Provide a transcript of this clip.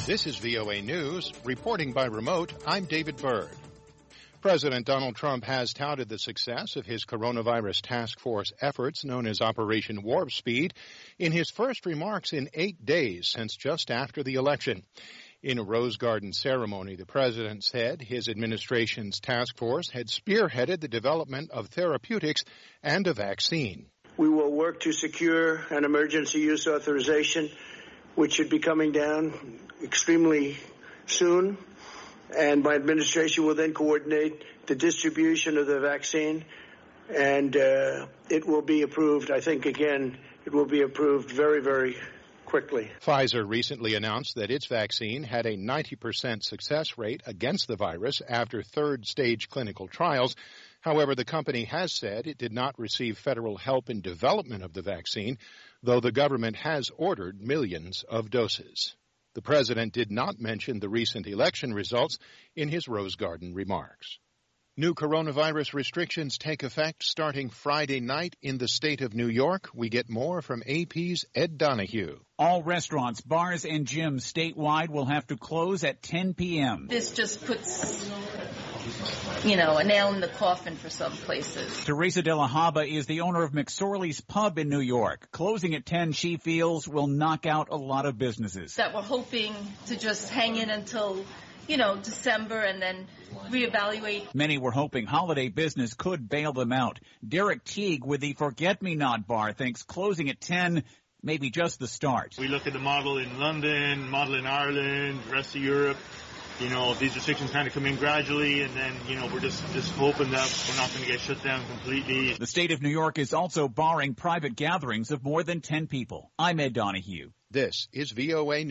This is VOA News. Reporting by remote, I'm David Byrd. President Donald Trump has touted the success of his coronavirus task force efforts known as Operation Warp Speed in his first remarks in 8 days since just after the election. In a Rose Garden ceremony, the president said his administration's task force had spearheaded the development of therapeutics and a vaccine. We will work to secure an emergency use authorization, which should be coming down extremely soon. And my administration will then coordinate the distribution of the vaccine, and it will be approved. I think, again, it will be approved very, very quickly. Pfizer recently announced that its vaccine had a 90% success rate against the virus after third-stage clinical trials. However, the company has said it did not receive federal help in development of the vaccine, though the government has ordered millions of doses. The president did not mention the recent election results in his Rose Garden remarks. New coronavirus restrictions take effect starting Friday night in the state of New York. We get more from AP's Ed Donahue. All restaurants, bars, and gyms statewide will have to close at 10 p.m. This just puts, a nail in the coffin for some places. Teresa De La Haba is the owner of McSorley's Pub in New York. Closing at 10, she feels, will knock out a lot of businesses. That we're hoping to just hang in until, December and then reevaluate. Many were hoping holiday business could bail them out. Derek Teague with the Forget-Me-Not bar thinks closing at 10 may be just the start. We look at the model in London, model in Ireland, the rest of Europe. These restrictions kind of come in gradually, and then, we're just hoping that we're not going to get shut down completely. The state of New York is also barring private gatherings of more than 10 people. I'm Ed Donahue. This is VOA News.